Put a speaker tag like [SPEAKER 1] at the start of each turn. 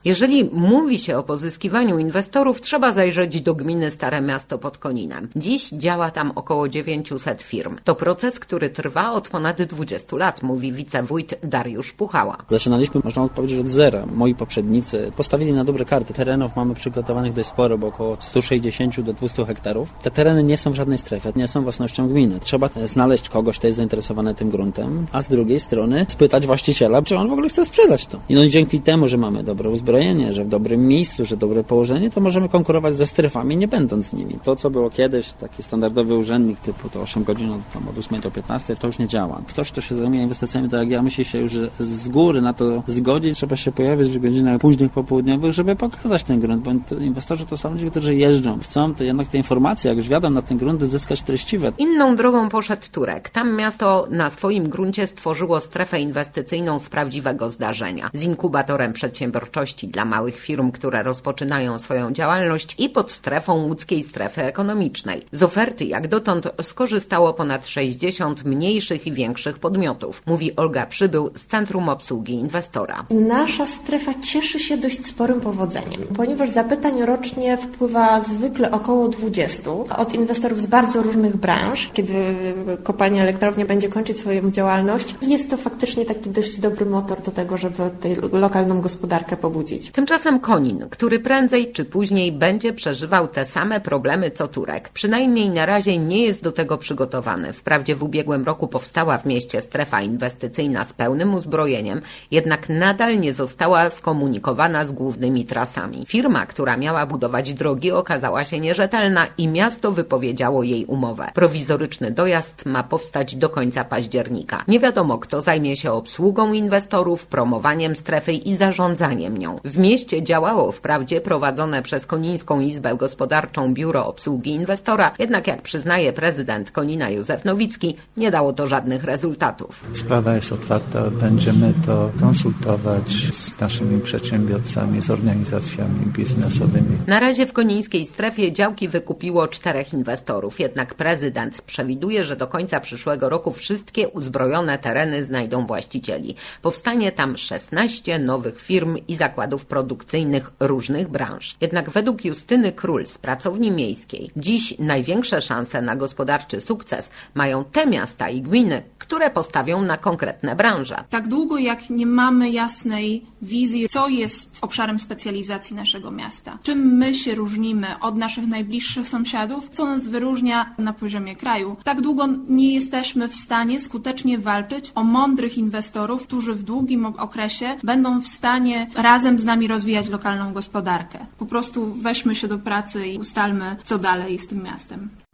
[SPEAKER 1] Jeżeli mówi się o pozyskiwaniu inwestorów, trzeba zajrzeć do gminy Stare Miasto pod Koninem. Dziś działa tam około 900 firm. To proces, który trwa od ponad 20 lat, mówi wicewójt Dariusz Puchała.
[SPEAKER 2] Zaczynaliśmy, można powiedzieć, od zera. Moi poprzednicy postawili na dobre karty. Terenów mamy przygotowanych dość sporo, bo około 160 do 200 hektarów. Te tereny nie są w żadnej strefie, nie są własnością gminy. Trzeba znaleźć kogoś, kto jest zainteresowany tym gruntem, a z drugiej strony spytać właściciela, czy on w ogóle chce sprzedać to. I dzięki temu, że mamy dobre uzbrojenie, że w dobrym miejscu, że dobre położenie, to możemy konkurować ze strefami, nie będąc z nimi. To, co było kiedyś, taki standardowy urzędnik typu to 8 godzin od 8 do 15, to już nie działa. Ktoś, kto się zajmuje inwestycjami, tak jak ja, musi się już z góry na to zgodzić, trzeba się pojawić w godzinach późnych, popołudniowych, żeby pokazać ten grunt, bo inwestorzy to są ludzie, którzy jeżdżą. Chcą to jednak te informacje, jak już wiadomo, na ten grunt uzyskać treściwe.
[SPEAKER 1] Inną drogą poszedł Turek. Tam miasto na swoim gruncie stworzyło strefę inwestycyjną z prawdziwego zdarzenia. Z inkubatorem przedsiębiorczości dla małych firm, które rozpoczynają swoją działalność i pod strefą łódzkiej strefy ekonomicznej. Z oferty jak dotąd skorzystało ponad 60 mniejszych i większych podmiotów, mówi Olga Przybył z Centrum Obsługi Inwestora.
[SPEAKER 3] Nasza strefa cieszy się dość sporym powodzeniem, ponieważ zapytań rocznie wpływa zwykle około 20 od inwestorów z bardzo różnych branż. Kiedy kopalnia elektrownia będzie kończyć swoją działalność, jest to faktycznie taki dość dobry motor do tego, żeby tę lokalną gospodarkę pobudzić.
[SPEAKER 1] Tymczasem Konin, który prędzej czy później będzie przeżywał te same problemy co Turek, przynajmniej na razie nie jest do tego przygotowany. Wprawdzie w ubiegłym roku powstała w mieście strefa inwestycyjna z pełnym uzbrojeniem, jednak nadal nie została skomunikowana z głównymi trasami. Firma, która miała budować drogi, okazała się nierzetelna i miasto wypowiedziało jej umowę. Prowizoryczny dojazd ma powstać do końca października. Nie wiadomo, kto zajmie się obsługą inwestorów, promowaniem strefy i zarządzaniem nią. W mieście działało wprawdzie prowadzone przez Konińską Izbę Gospodarczą Biuro Obsługi Inwestora, jednak jak przyznaje prezydent Konina Józef Nowicki, nie dało to żadnych rezultatów.
[SPEAKER 4] Sprawa jest otwarta, będziemy to konsultować z naszymi przedsiębiorcami, z organizacjami biznesowymi.
[SPEAKER 1] Na razie w konińskiej strefie działki wykupiło 4 inwestorów, jednak prezydent przewiduje, że do końca przyszłego roku wszystkie uzbrojone tereny znajdą właścicieli. Powstanie tam 16 nowych firm i zakładów produkcyjnych różnych branż. Jednak według Justyny Król z Pracowni Miejskiej dziś największe szanse na gospodarczy sukces mają te miasta i gminy, które postawią na konkretne branże.
[SPEAKER 5] Tak długo jak nie mamy jasnej wizji, co jest obszarem specjalizacji naszego miasta, czym my się różnimy od naszych najbliższych sąsiadów, co nas wyróżnia na poziomie kraju, tak długo nie jesteśmy w stanie skutecznie walczyć o mądrych inwestorów, którzy w długim okresie będą w stanie razem z nami rozwijać lokalną gospodarkę. Po prostu weźmy się do pracy i ustalmy, co dalej z tym miastem.